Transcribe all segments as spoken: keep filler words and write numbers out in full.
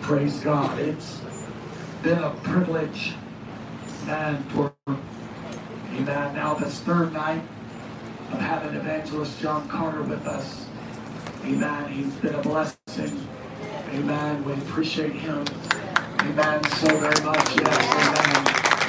Praise God. It's been a privilege, man, for, amen, now this third night of having Evangelist John Carter with us. Amen. He's been a blessing. Amen. We appreciate him. Amen. So very much. Yes.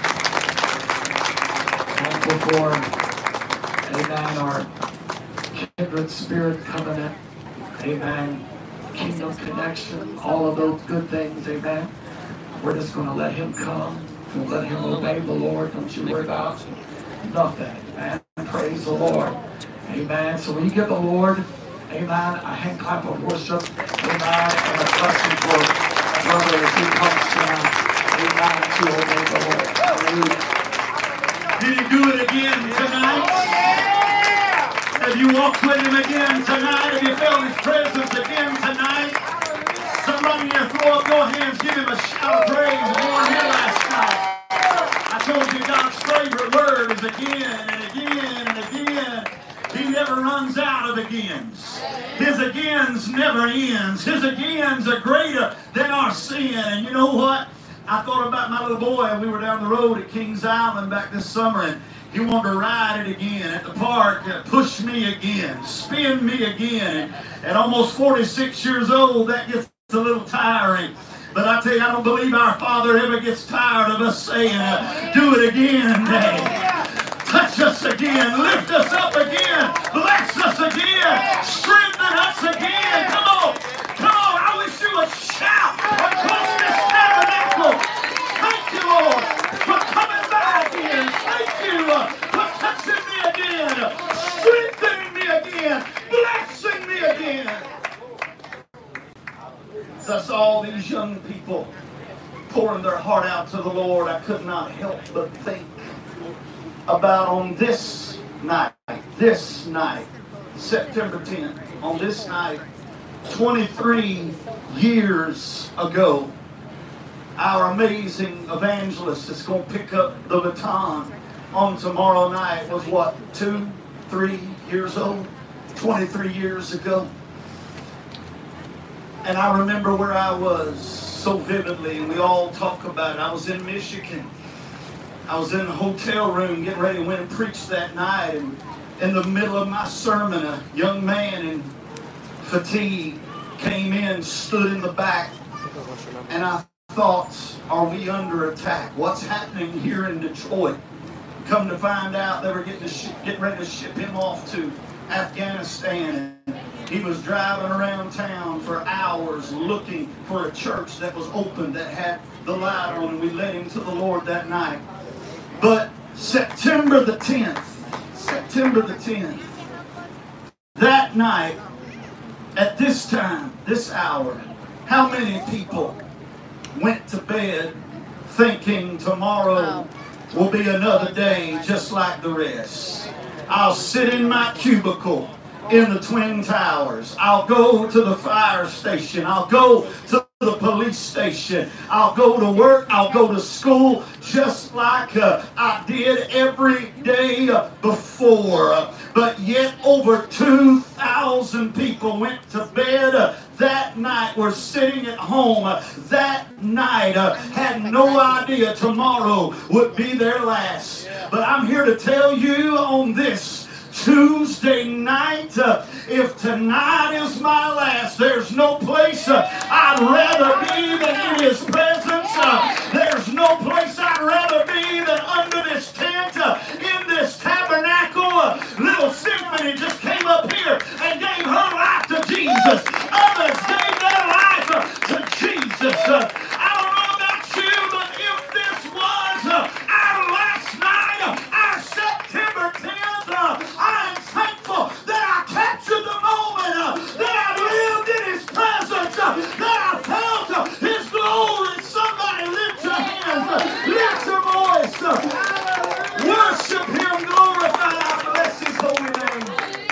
Amen. Thankful for, amen, our Kindred Spirit Covenant. Amen. Kingdom Connection. All of those good things. Amen. We're just going to let him come. We'll let him obey the Lord. Don't you worry about nothing. Amen. Praise the Lord. Amen. So when you give the Lord, amen, a hand clap of worship, amen, and a blessing for a brother as he comes down, amen, to obey the Lord. Hallelujah. Did he do it again tonight? Oh, yeah. Have you walked with him again tonight? Have you felt his presence again tonight? Somebody here, throw up your hands, give him a shout of praise. If you weren't here last night, I told you God's favorite word is again and again and again. He never runs out of agains. His agains never ends. His agains are greater than our sin. And you know what? I thought about my little boy, and we were down the road at Kings Island back this summer, and he wanted to ride it again at the park, push me again, spin me again. And at almost forty-six years old, that gets a little tiring. But I tell you, I don't believe our Father ever gets tired of us saying, uh, do it again, Dad. Touch us again, lift us up again, bless us again, strengthen us again. Come on, come on, I wish you would shout across this tabernacle. Thank you, Lord, for coming by again. Thank you uh, for touching me again, strengthening me again, blessing me again. As I saw these young people pouring their heart out to the Lord, I could not help but think about on this night, this night, September tenth, on this night, twenty-three years ago, our amazing evangelist that's going to pick up the baton on tomorrow night was what, two, three years old? twenty-three years ago. And I remember where I was so vividly, and we all talk about it. I was in Michigan. I was in a hotel room getting ready to win and preach that night, and in the middle of my sermon, a young man in fatigue came in, stood in the back, and I thought, are we under attack? What's happening here in Detroit? Come to find out, they were getting, to sh- getting ready to ship him off to Afghanistan. And he was driving around town for hours looking for a church that was open, that had the light on, and we led him to the Lord that night. But September the tenth, September the tenth, that night, at this time, this hour, how many people went to bed thinking tomorrow will be another day just like the rest? I'll sit in my cubicle in the Twin Towers. I'll go to the fire station. I'll go to the police station. I'll go to work. I'll go to school just like uh, I did every day uh, before. Uh, but yet over two thousand people went to bed uh, that night. Were sitting at home uh, that night. Uh, had no idea tomorrow would be their last. But I'm here to tell you on this Tuesday night, uh, if tonight is my last, there's no place uh, I'd rather be than in His presence. Uh, there's no place I'd rather be than under this tent, uh, in this tabernacle. Uh, little Symphony just came up here and gave her life to Jesus. Others gave their life uh, to Jesus. Uh, I don't know about you, but if this was uh, our last night, uh, our September tenth, uh, I am thankful that I captured the moment, uh, that I lived in His presence, uh, that I felt uh, His glory. Somebody lift your hands, uh, lift your voice, uh, worship Him, glorify and bless His holy name.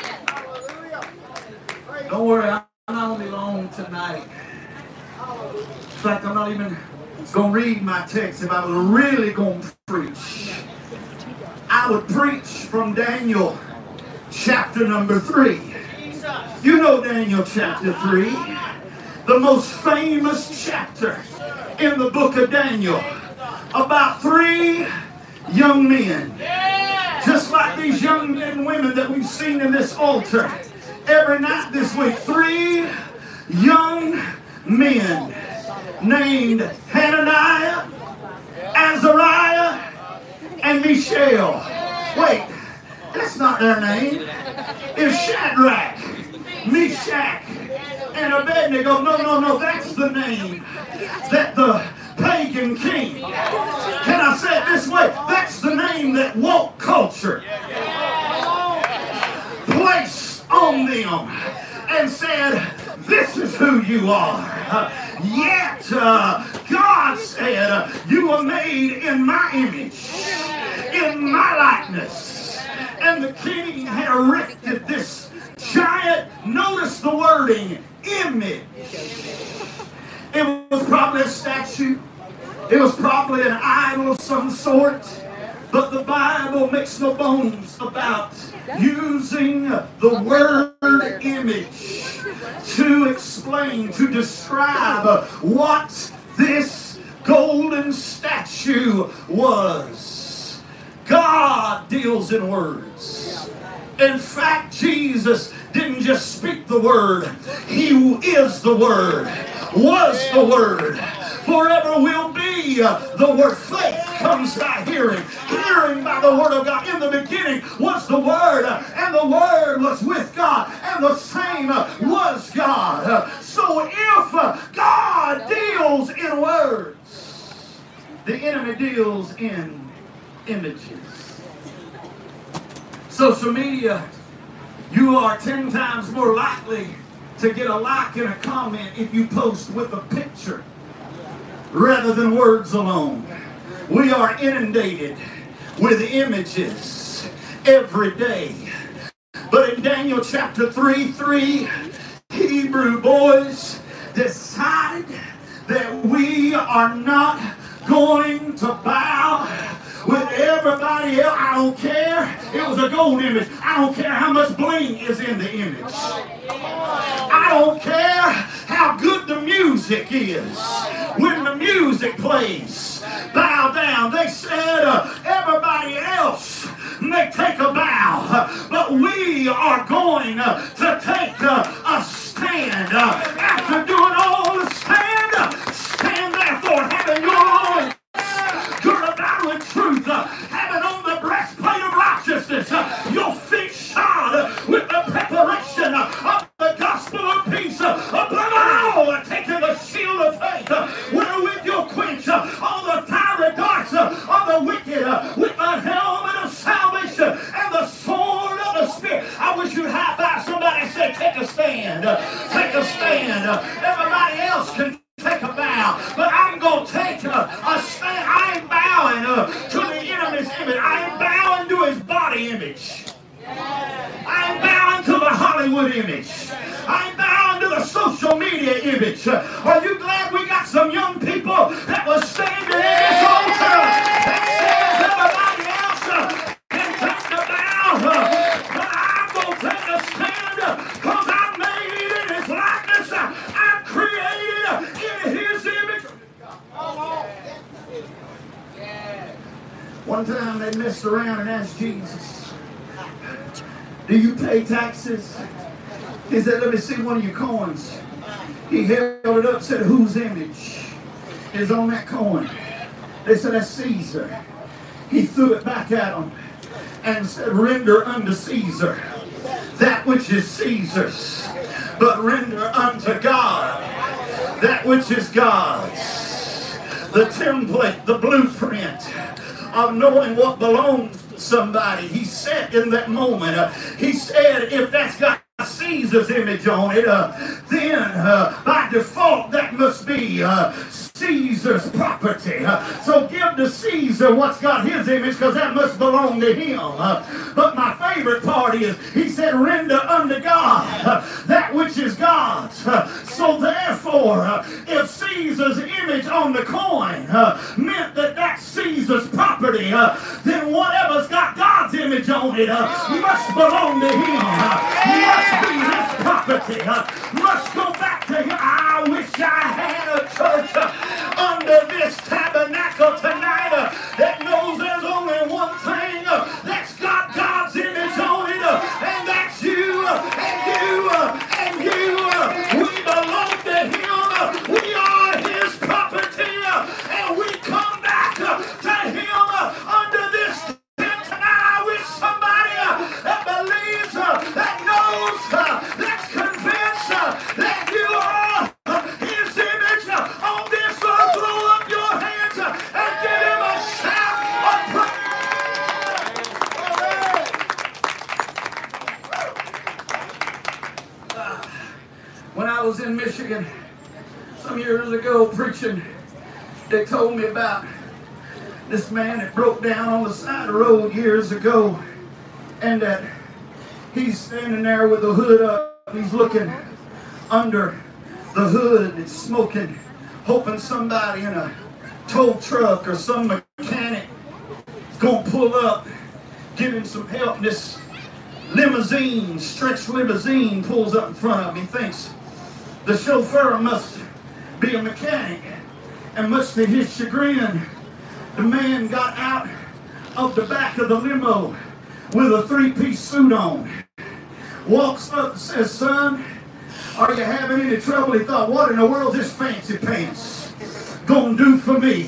Don't worry, I'm not only alone tonight. In fact, I'm not even going to read my text. If I was really going to preach, I would preach from Daniel chapter number three. You know Daniel chapter three. the most famous chapter in the book of Daniel, about three young men, just like these young men and women that we've seen in this altar every night this week. Three young men named Hananiah, Azariah, and Mishael. Wait, that's not their name. It's Shadrach, Meshach, and Abednego. No, no, no, that's the name that the pagan king, can I say it this way? That's the name that woke culture placed on them and said, this is who you are. Uh, yet uh, God said, uh, you were made in my image, in my likeness. And the king had erected this giant, notice the wording, image. It was probably a statue. It was probably an idol of some sort. But the Bible makes no bones about using the word image to explain, to describe what this golden statue was. God deals in words. In fact, Jesus didn't just speak the word. He is the word, was the word, forever will be the word. Faith comes by hearing, hearing by the word of God. In the beginning was the word, and the word was with God, and the same was God. So if God deals in words, the enemy deals in images. Social media, you are ten times more likely to get a like and a comment if you post with a picture rather than words alone. We are inundated with images every day. But in Daniel chapter three, three, Hebrew boys decided that we are not going to bow with everybody else. I don't care. It was a gold image. I don't care how much bling is in the image. I don't care how good the music is. When the music plays, bow down. They said uh, everybody else may take a bow, but we are going uh, to take uh, a stand. Uh, after doing all the stand, uh, stand therefore, having your own you're about with truth, uh, having on the breastplate of righteousness, uh, your feet shod uh, with the preparation uh, of the gospel of peace, uh, above all, uh, taking the shield of faith, uh, wherewith you'll quench uh, all the fiery darts uh, of the wicked, uh, with the helmet of salvation and the sword of the Spirit. I wish you'd high five somebody and say, take a stand, uh, take a stand. Uh, everybody else can take a bow, but I'm going to take a, a stand. I ain't bowing uh, to the enemy's image. I ain't bowing to his body image. I ain't bowing to the Hollywood image. I ain't bowing to the social media image. Uh, are you glad we got some young people that was standing in this altar that says everybody else uh, can take the bow, uh, but I'm going to take a stand because uh, I'm made in his likeness. Uh, I'm created uh, in his image. One time they messed around and asked Jesus, do you pay taxes? He said, let me see one of your coins. He held it up and said, whose image is on that coin? They said, that's Caesar. He threw it back at them and said, render unto Caesar that which is Caesar's, but render unto God that which is God's. The template, the blueprint of knowing what belongs to somebody. He said in that moment, uh, he said, if that's got Caesar's image on it, uh, then uh, by default that must be uh, Caesar's property. Uh, so give to Caesar what's got his image, because that must belong to him. Uh, but my favorite part is, he said, render unto God uh, that which is God's. Uh, so therefore, uh, if Caesar's image on the coin uh, meant that that's Caesar's property, uh, then whatever's got God's image on it uh, must belong to him. Uh, must be his property. Uh, must go back to him. I I wish I had a church uh, under this tabernacle tonight uh, that knows there's only one thing uh, that's got God's image on it, uh, and that's you uh, and you uh, and you. Uh, we belong to Him. Uh, we are His property, uh, and we come back uh, to Him uh, under this tent tonight. I wish somebody uh, that believes, uh, that knows, uh, that's convinced uh, that you are uh, His image uh, on this earth. Throw up your hands uh, and give Him a shout of praise. Uh, when I was in Michigan some years ago preaching, they told me about this man that broke down on the side of the road years ago, and that he's standing there with the hood up. He's looking under the hood. It's smoking, hoping somebody in a tow truck or some mechanic is going to pull up, give him some help. And this limousine, stretch limousine, pulls up in front of him. He thinks the chauffeur must be a mechanic, and much to his chagrin, the man got out of the back of the limo with a three-piece suit on. Walks up and says, "Son, are you having any trouble?" He thought, what in the world is this fancy pants gonna do for me?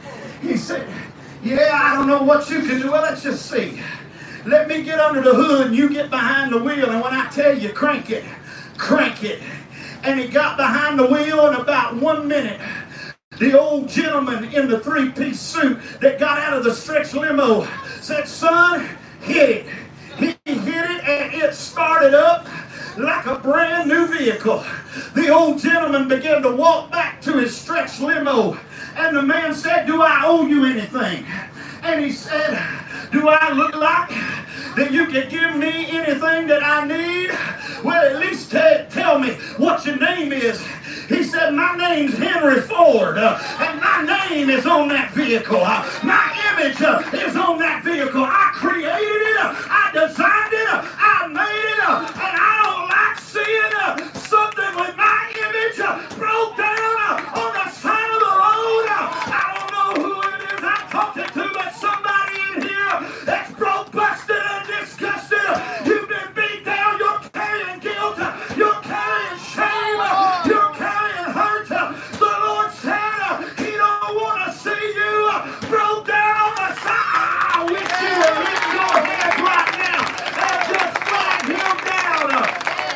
He said, "Yeah, I don't know what you can do. Well, let's just see. Let me get under the hood and you get behind the wheel, and when I tell you crank it, crank it." And he got behind the wheel in about one minute. The old gentleman in the three-piece suit that got out of the stretch limo said, "Son, hit it." He hit it and it started up like a brand new vehicle. The old gentleman began to walk back to his stretch limo, and the man said, "Do I owe you anything?" And he said, "Do I look like that you can give me anything that I need? Well, at least t- tell me what your name is." He said, "My name's Henry Ford, uh, and my name is on that vehicle. Uh, my image uh, is on that vehicle. I created it, uh, I designed it, uh, I made it, uh, and I don't like seeing uh, something with my image uh, broke down uh, on the side of the road. Uh, I don't know who it is I'm talking to, but somebody in here that's broke, busted, and disgusted. Uh, you've been beat down. You're carrying guilt. Uh, you're carrying shame. Uh, you're carrying hurt. Uh, the Lord said uh, He don't want to see you uh, broke down on the side. I wish you would lift your hands right now and just flag Him down. Uh,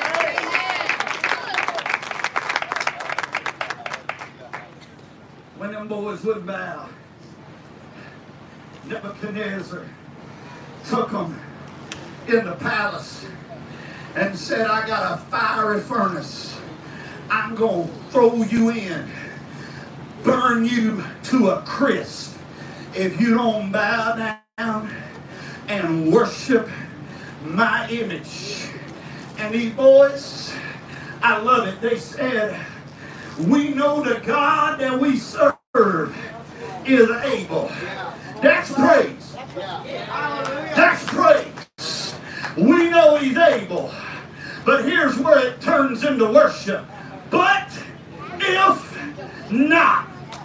when them boys would bow, Nebuchadnezzar took them in the palace and said, "I got a fiery furnace. I'm going to throw you in, burn you to a crisp if you don't bow down and worship my image." And these boys, I love it. They said, "We know the God that we serve is able." That's praise. That's praise. We know He's able. But here's where it turns into worship. But if not,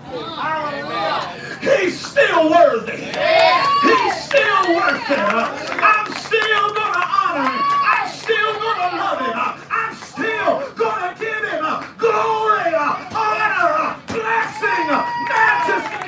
He's still worthy. He's still worth it. I'm still going to honor Him. I'm still going to love Him. I'm still going to give Him glory, honor, blessing, majesty.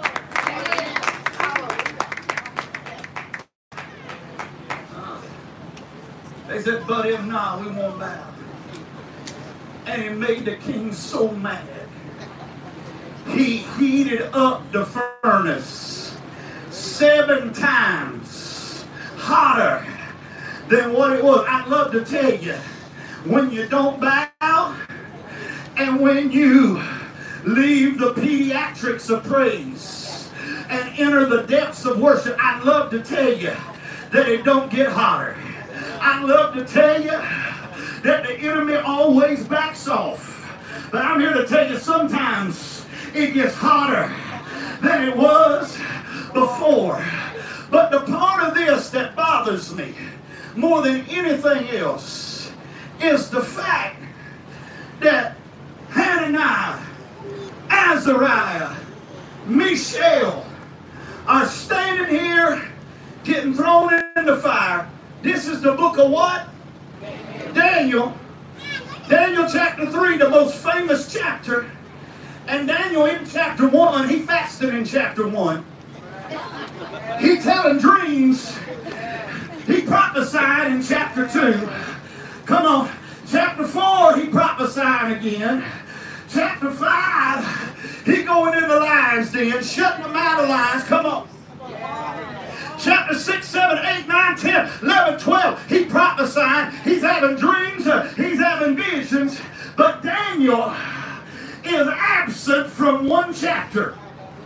They said, "But if not, we won't bow." And it made the king so mad. He heated up the furnace seven times hotter than what it was. I'd love to tell you, when you don't bow and when you leave the pediatrics of praise and enter the depths of worship, I'd love to tell you that it don't get hotter. I'd love to tell you that the enemy always backs off. But I'm here to tell you sometimes it gets hotter than it was before. But the part of this that bothers me more than anything else is the fact that Hannah Hananiah, Azariah, Mishael are standing here getting thrown in the fire. This is the book of what? Daniel. Daniel chapter three, the most famous chapter. And Daniel in chapter one, he fasted in chapter one. He telling dreams. He prophesied in chapter two. Come on. Chapter four, he prophesying again. Chapter five, he going in the lions den, shutting them out of lions. Come on. Chapter six, seven, eight, nine, ten, eleven, twelve, he prophesying. He's having dreams. Uh, he's having visions. But Daniel is absent from one chapter.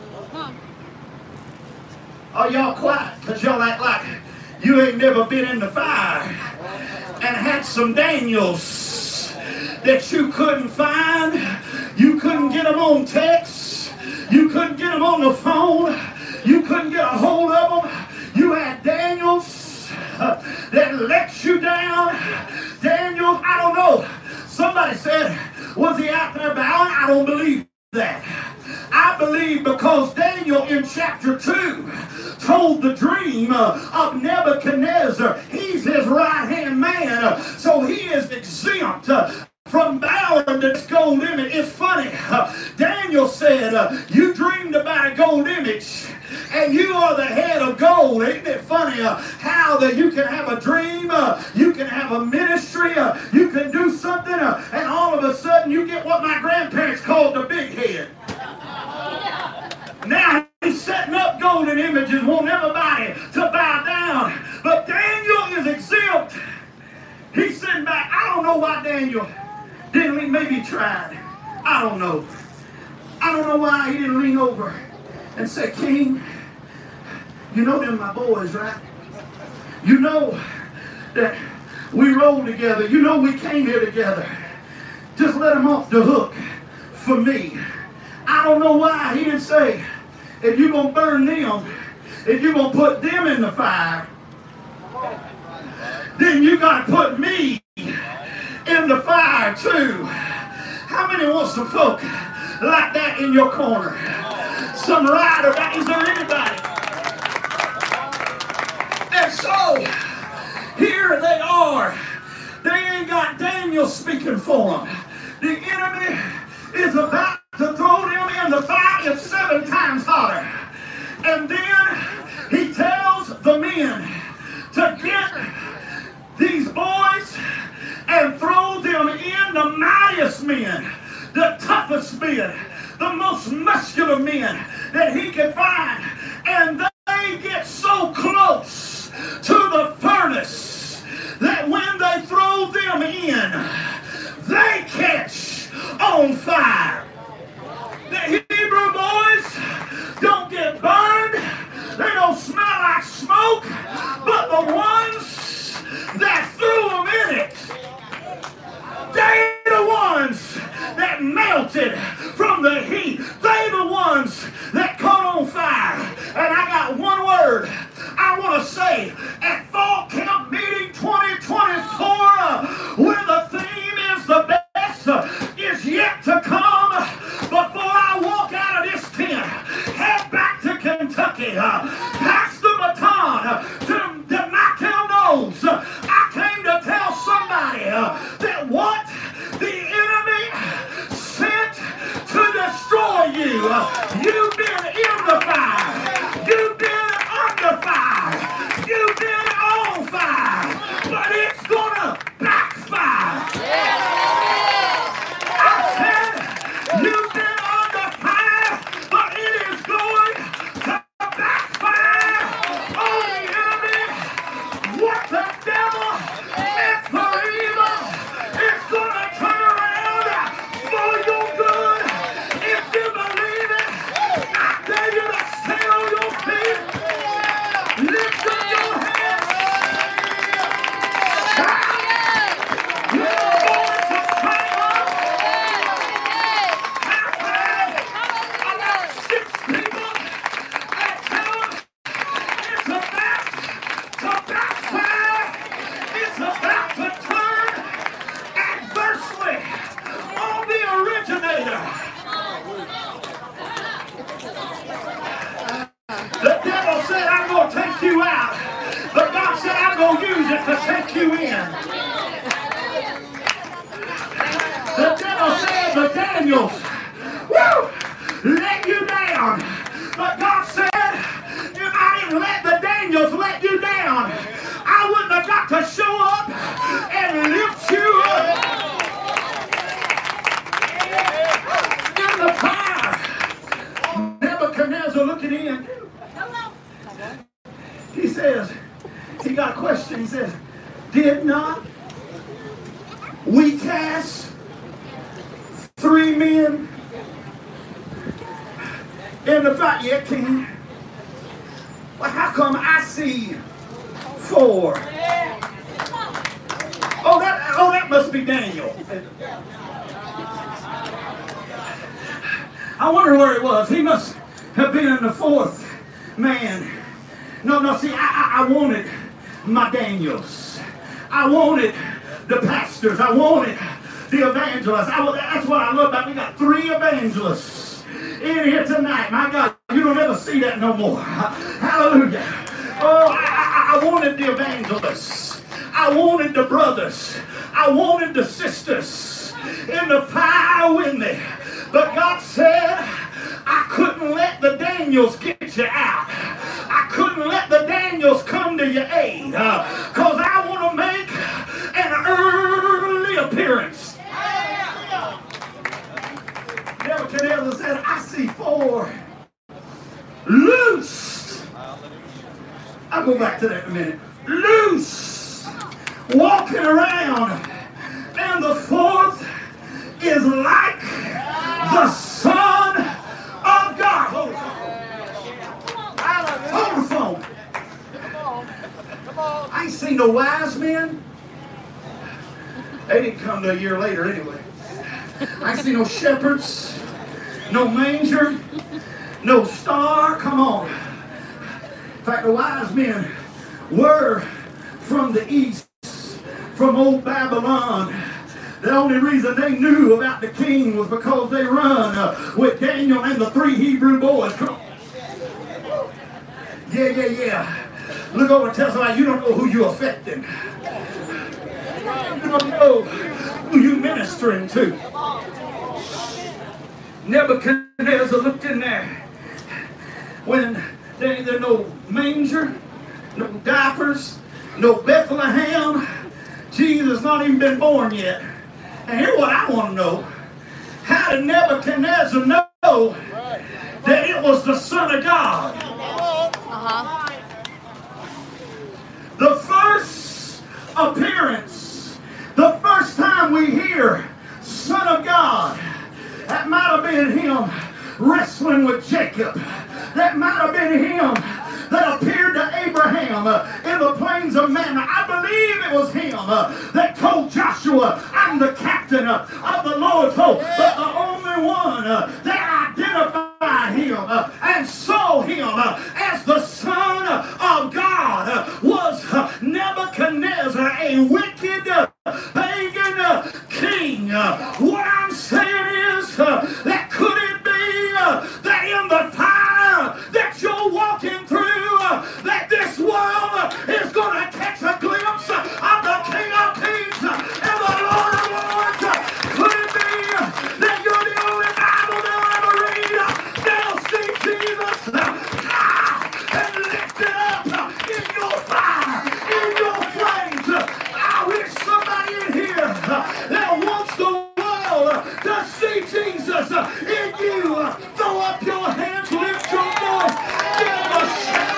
Are y'all quiet? Because y'all act like you ain't never been in the fire and had some Daniels that you couldn't find. You couldn't get them on text. You couldn't get them on the phone. You couldn't get a hold of them. You had Daniels uh, that let you down. Daniel, I don't know. Somebody said, was he out there bowing? I don't believe that. I believe because Daniel in chapter two told the dream uh, of Nebuchadnezzar. He's his right-hand man. Uh, so he is exempt uh, from bowing to this gold image. It's funny. Uh, Daniel said, uh, you dreamed about a gold image and you are the head of gold. Ain't it funny uh, how that you can have a dream, uh, you can have a ministry, uh, you can do something, uh, and all of a sudden you get what my grandparents called the big head. Now he's setting up golden images, want everybody to bow down. But Daniel is exempt. He's sitting back. I don't know why Daniel didn't lean, maybe tried. I don't know. I don't know why he didn't lean over and say, King, you know them my boys, right? You know that we rolled together. You know we came here together. Just let them off the hook for me. I don't know why he didn't say, if you're going to burn them, if you're going to put them in the fire, then you got to put me in the fire too. How many want some folk like that in your corner? Some rider, is there anybody? And so, here they are. They ain't got Daniel speaking for them. The enemy is about to throw them in the fire. It's seven times hotter. And then he tells the men to get these boys and throw them in, the mightiest men, the toughest men, the most muscular men that he can find. And they get so close to the furnace that when they throw them in, they catch on fire. The Hebrew boys don't get burned. They don't smell like smoke. But the ones that threw them in it, they're the ones that melted from the heat. They're the ones that caught on fire. And I got one word I want to say at Fall Camp Meeting twenty twenty-four, uh, where the theme is the best uh, is yet to come. Before I walk out of this tent, head back to Kentucky, uh, pass the baton uh, to, to Michael Knowles. Uh, I came to tell somebody uh, that what the enemy sent to destroy you, uh, you've been in the fire, you've been under fire, you've been on fire, but it's gonna backfire. I said, you've been under fire, but it is going to backfire on the enemy. What the devil meant for evil, it's gonna turn around for your good. If you believe it, I tell you to stand on you in. The devil said the Daniels, woo, let you down. But God said, if I didn't let the Daniels let you down, I wouldn't have got to show up and lift you up. In the fire, Nebuchadnezzar looking in. He says, he got a question. He says, did not we cast three men in the fire? Yeah, king. Well, how come I see four? Oh, that, oh, that must be Daniel. I wonder where he was. He must have been the fourth man. No, no, see, I, I, I wanted my Daniels. I wanted the pastors. I wanted the evangelists. I, that's what I love about it. We got three evangelists in here tonight. My God, you don't ever see that no more. Hallelujah. Oh, I, I, I wanted the evangelists. I wanted the brothers. I wanted the sisters in the fire with me. But God said, I couldn't let the Daniels get you out. I couldn't let the Daniels come to your aid. Because uh, I want to make an early appearance. Nebuchadnezzar said, I see four loose. I'll go back to that in a minute. Loose. Walking around. And the fourth is like the Son of God. Hold the phone. Hold the phone. I ain't seen no wise men. They didn't come to a year later anyway. I ain't seen no shepherds, no manger, no star. Come on. In fact, the wise men were from the east, from old Babylon. The only reason they knew about the king was because they run uh, with Daniel and the three Hebrew boys. Come on. Yeah, yeah, yeah. Look over and tell somebody you don't know who you're affecting. You don't know who you're ministering to. Nebuchadnezzar looked in there when there ain't there no manger, no diapers, no Bethlehem. Jesus not even been born yet. And here's what I want to know. How did Nebuchadnezzar know that it was the Son of God? Uh-huh. The first appearance, the first time we hear Son of God, that might have been him wrestling with Jacob. That might have been him that appeared to Abraham uh, in the plains of Manna. I believe it was him uh, that told Joshua, I'm the captain uh, of the Lord's host. But the only one uh, that identified him uh, and saw him uh, as the Son of God uh, was uh, Nebuchadnezzar, a wicked uh, pagan uh, king. Uh, what I'm saying is uh, that could it be uh, that in the fire that you're walking through, uh, that this world uh, is going to catch a glimpse uh, of the King of Kings uh, and the Lord of Lords? Uh, could it be uh, that you're the only Bible they'll ever read? Uh, they'll see Jesus uh, high and lifted up uh, in your fire, in your flames. Uh, I wish somebody in here uh, that wants the world uh, to see Jesus uh, in you. Uh, throw up your hands, lift your voice, give him a shout.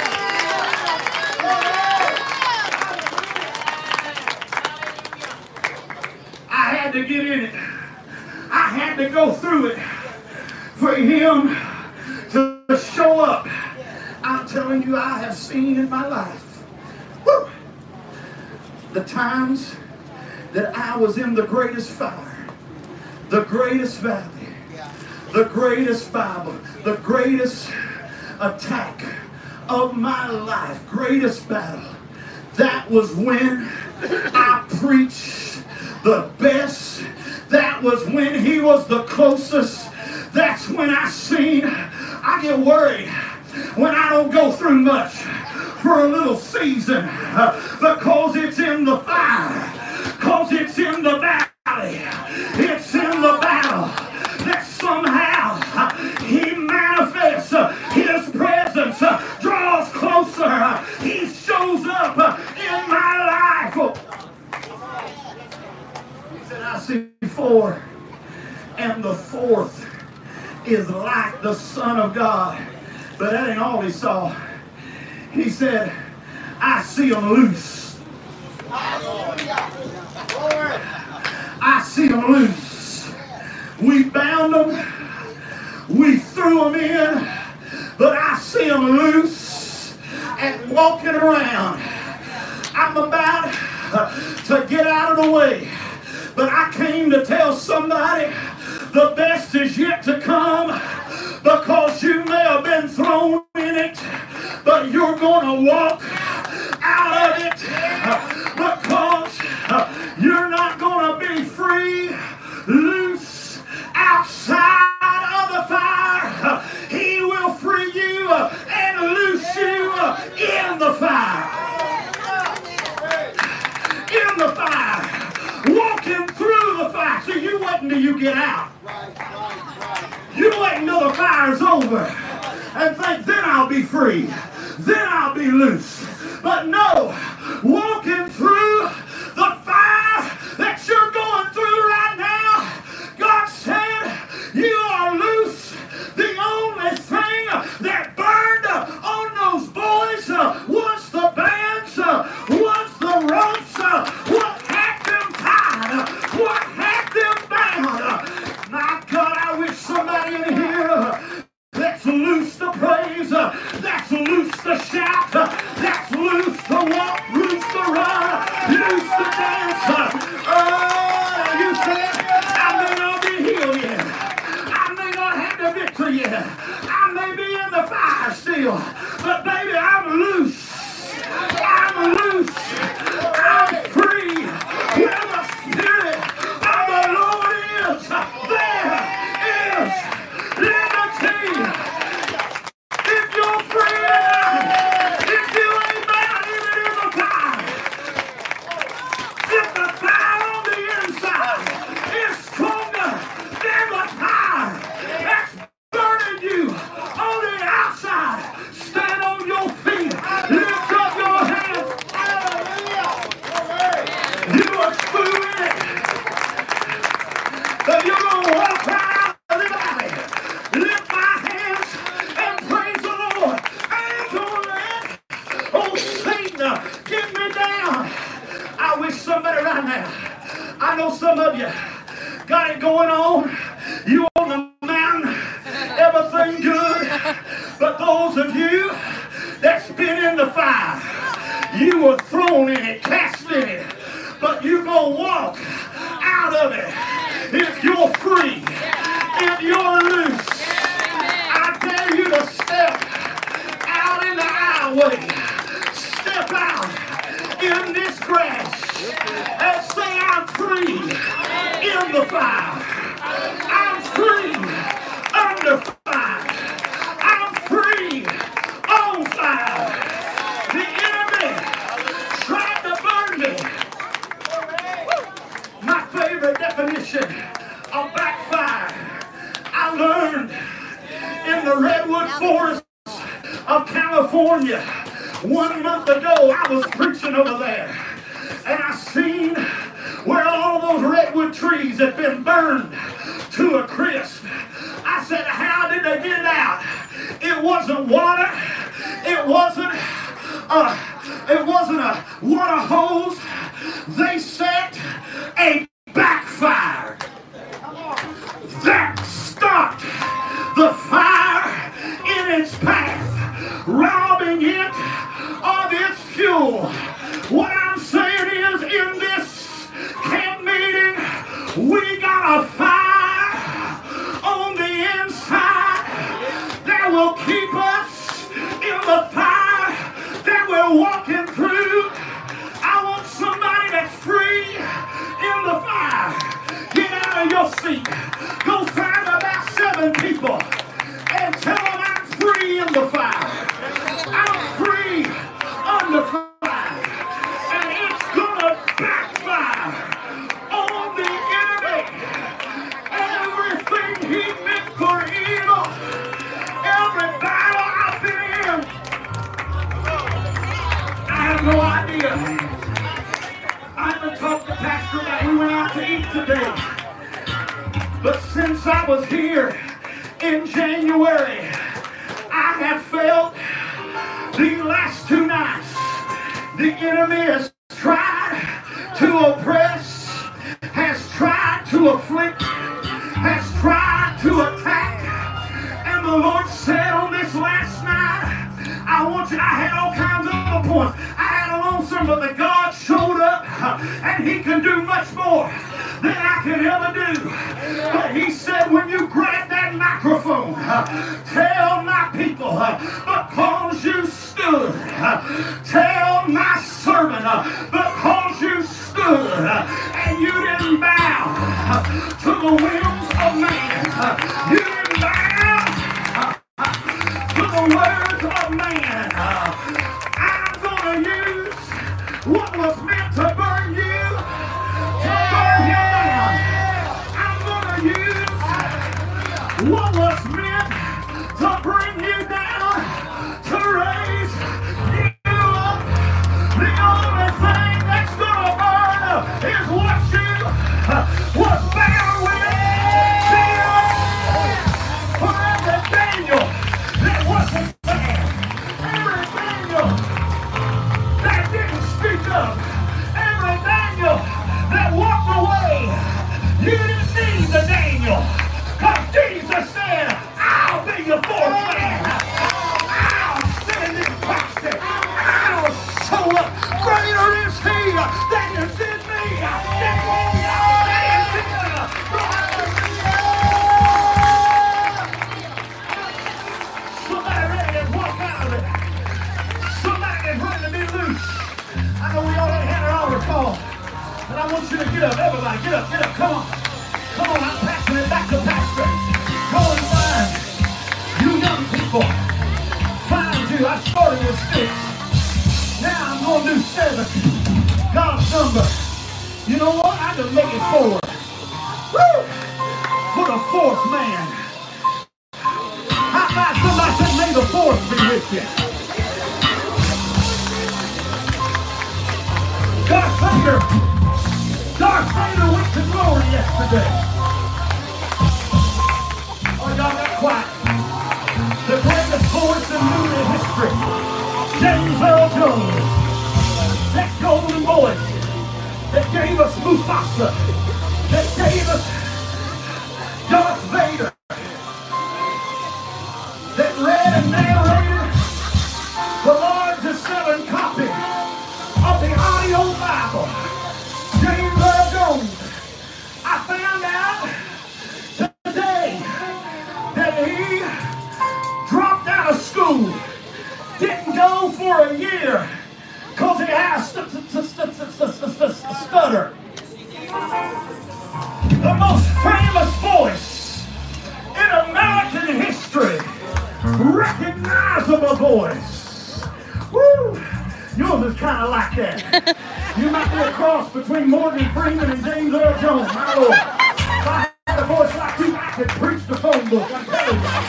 I had to get in it. I had to go through it for him to show up. I'm telling you, I have seen in my life woo, the times that I was in the greatest fire, the greatest valley, the greatest Bible, the greatest attack of my life, greatest battle. That was when I preached the best. That was when he was the closest. That's when I seen, I get worried when I don't go through much for a little season, because it's in the fire, because it's in the valley, it's in the battle that somehow he manifests his presence, draws closer, he shows up in my life. He said, I see four, and the fourth is like the Son of God. But that ain't all he saw. He said, I see him loose. I see him loose. We bound him. We threw him in. But I see him loose and walking around. I'm about to get out of the way. But I came to tell somebody the best is yet to come, because you may have been thrown in it, but you're going to walk out of it, because you're not going to be free, loose, outside of the fire. He will free you and loose you in the fire. In the fire. Walking through the fire. So you wait until you get out. You wait until the fire's over and think, then I'll be free. Then I'll be loose. But no, walking through the fire that you're going through right now, God said, you are loose. The only thing that burned on those boys was the bands, was the ropes, what had them tied, what had them bound. My God, I wish somebody in here that's loose to praise, that's loose to shout, that's loose to walk, loose to run, loose to dance. Oh, you said, I may not be healed yet. I may not have the victory yet. I may be in the fire still. But baby, I'm loose. I'm loose. I'm free. Where the Spirit of the Lord is, there is liberty. If you're free tonight, if you ain't bound even in the fire, if the fire on the inside is stronger than the fire that's burning you on the outside, stand on your feet, lift up your hands. You are true in it, that you're going to walk right out of the valley. Lift my hands and praise the Lord. I ain't going to let oh Satan get me down. I wish somebody right now, I know some of you got it going on. You on the mountain, everything good. But those of you that's been in the fire, you were thrown in it, cast in it. But you're going to walk out of it if you're free, if you're loose. I dare you to step out in the aisleway. Step out in this grass and say, I'm free in the fire. I'm free under fire. I'm free on fire. The enemy tried to burn me. My favorite definition of backfire, I learned in the redwood forest of California. One month ago, I was preaching over there, and I seen where all those redwood trees had been burned to a crisp. I said, how did they get it out? It wasn't water. It wasn't a, it wasn't a water hose. They set a backfire that stopped the fire in its path, robbing it of its fuel. What I'm saying is, in this camp meeting, we got a fire on the inside that will keep us in the fire that we're walking through. I want somebody that's free in the fire. Get out of your seat. Go find about seven people and tell them, I'm free in the fire. I'm free was here in January, I have felt these last two nights the enemy has tried to oppress, has tried to afflict, has tried to attack. And the Lord said on this last night, I want you, I had all kinds of other points. I had a long sermon, but the God showed up and he can do much more than I can ever do. But he said, when you grab that microphone, tell my people, because you stood, tell my sermon, because you stood and you didn't bow to the whims of man. You didn't bow to the words of man. I'm going to use what was meant to burn you to burn you down. I'm going to use what was meant to bring you down to raise you up. The only thing that's going to burn is what you was bound with. For every Daniel that wasn't there, every Daniel that didn't speak up, every Daniel that walked away, you didn't need the Daniel, because Jesus said, I'll be your fourth man. I'll stand in proxy. I'll show up. Greater is he that is in me than he that is in the world. Somebody ready to walk out of it. Somebody that's ready to be loose. I know we already had our altar call, but I want you to get up. Everybody, get up, get up. Come on. Come on, I'm passing it back to Pastor. Go and find you young people. Find you. I started with six. Now I'm going to do seven. God's number. You know what? I can make it forward. Woo! For the fourth man. How about somebody said, may the fourth be with you? Darth Vader. Darth Vader went to glory yesterday. Oh, y'all got quiet. The greatest voice in movie history. James Earl Jones. That golden voice that gave us Mufasa. That gave us Darth Vader. That read and narrated the largest selling copy of the audio Bible. James Earl Jones. I found out today that he dropped out of school. Didn't go for a year because he has st st st st st st stutter. The most famous voice in American history. Recognizable voice. Woo! Yours is kind of like that. You might be a cross between Morgan Freeman and James Earl Jones. My Lord. If I had a voice like you, I could preach the phone book. I'm telling you.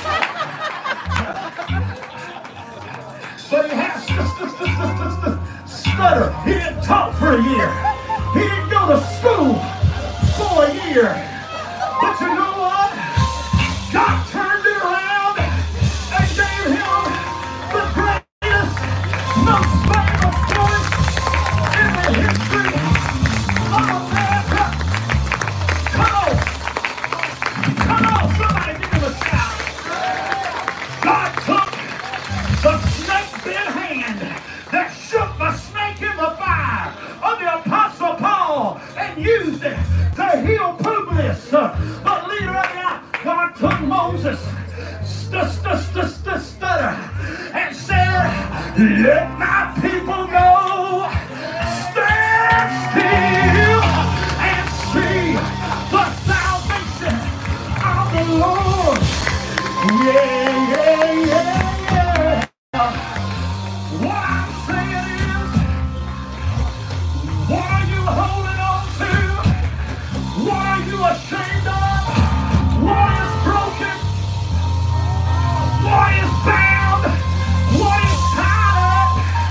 But he has to stutter. He didn't talk for a year. He didn't go to school for a year. But you know what? God turned it around and gave him the greatest, most famous voice in the history of America. Come on. Come on, somebody give him a shout. God took the snake-bit hand that shook the snake in the fire of the Apostle Paul and used it to heal Publius. But later on, God took Moses, st st st st stutter, and said, let my people go, stand still, and see the salvation of the Lord. Yeah, yeah, yeah, yeah. What I'm saying is, what are you holding on to? What are you ashamed of? What is broken? What is bound? What is tied up?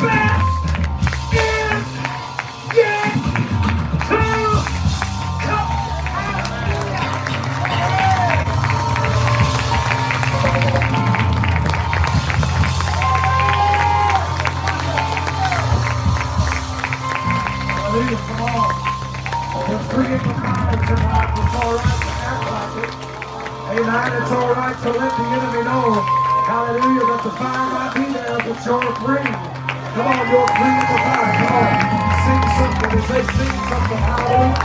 best is yet to come. Hallelujah, come on. We're free in the mind tonight. It's all right to act like it. Amen. It's all right to let the enemy know, hallelujah, that the fire might be there, but you're free. Come on, you're free in the fire. Come on. Sing something. As they sing something, hallelujah.